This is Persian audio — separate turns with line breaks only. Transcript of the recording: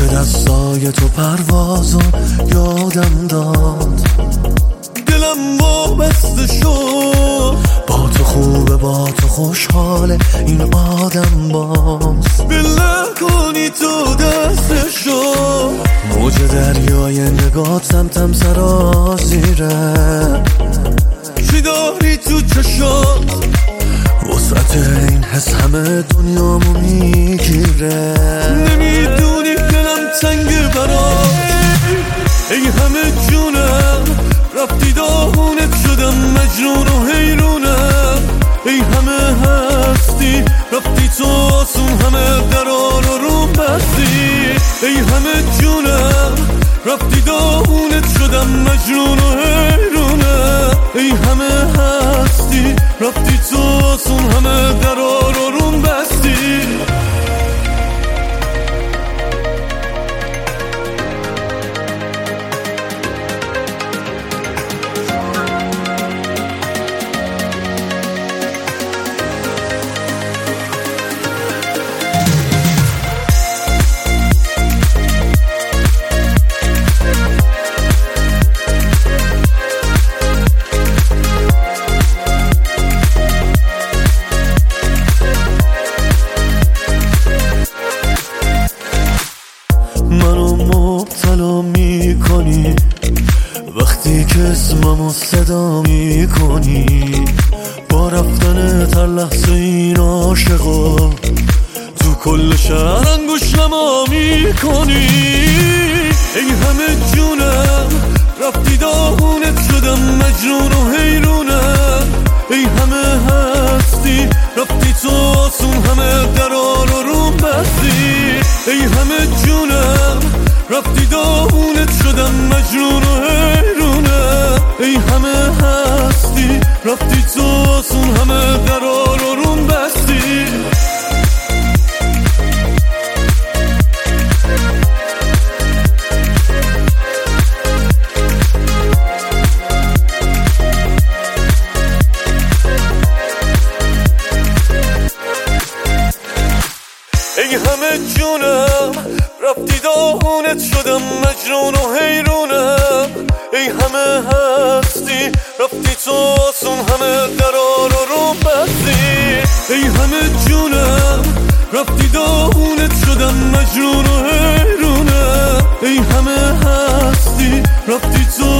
دستای تو پروازو یادم داد، دلم وابسته شد. با تو خوبه با تو خوشحاله این آدم باز، بله کنی تو دستشو. موج دریای نگات سمتم سرازیره، چی داری تو چشات؟ وسعت این حس همه دنیامو میگیره. نمیدونی دلم تنگه برات، ای همه جونم رفتی داغونت شدم مجنون و حیرونم. ای همه هستی رفتی تو آسون همه درار رو بستی. ای همه جونم رفتی داغونت شدم مجنون و حیرونم. ای همه هستی رفتی تو آسون همه درار رو بستی. منو مبتلا میکنی وقتی که اسممو صدا میکنی. با رفتن هر لحظه این عاشقا تو کل شهر انگوش نما میکنی. ای همه جونم رفتی داغونت شدم مجنون و حیرونم. ای همه هستی رفتی تو آسون همه درار رو بستی. ای همه جونم رفتی داغونت شدم مجنون و حیرونم. ای همه هستی رفتی تو آسون همه درار رو بستی. ای همه جونم رفتی داغونت شدم مجنون و حیرونم. ای همه هستی رفتی تو آسون همه درار رو بستی. ای همه جونم رفتی داغونت شدم مجنون و حیرونم. ای همه هستی رفتی تو